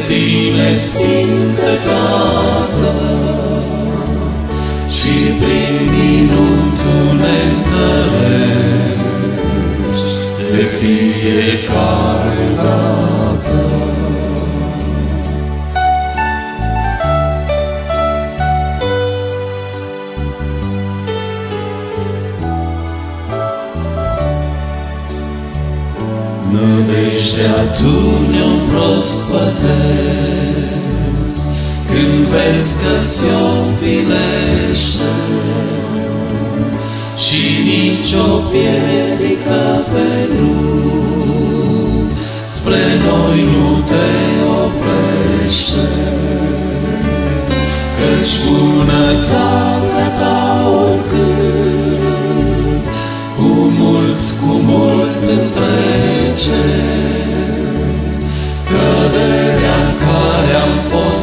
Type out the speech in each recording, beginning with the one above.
tine, Sfinte Tată, și prin minuni tu ne întărești de fiecare dată. Nădejdea tu ne-o prospătezi, când vezi că Sion filește și nicio piedică pe drum spre noi nu te oprește. Căci bunătatea ta oricând cu mult întrece, căderea în care am fost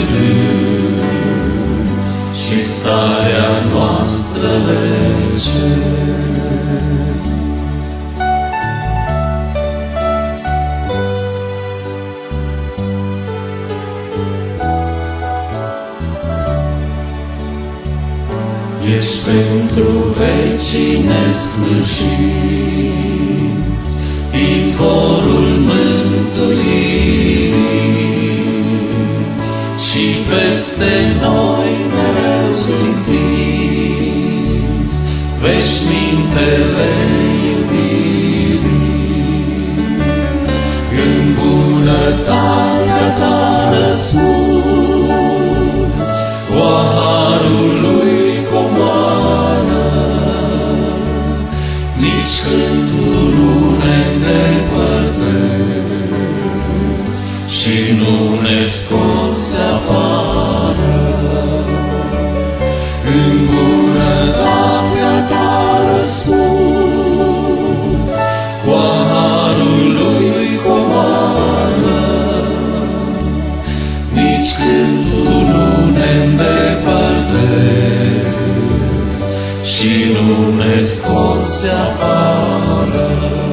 târâți și starea noastră rece. Ești pentru vecii nesfârșiți, izvorul mântuirii, și peste noi mereu țintiți veșmintele iubirii. În bunătatea ta răspunzi, oaharul lui nici când tu nu ne îndepărtezi și nu ne scoți afară. În bunătatea ta răspunzi, oaharul lui comoară. Nici când tu nu ne îndepărtezi și nu ne scoți afară.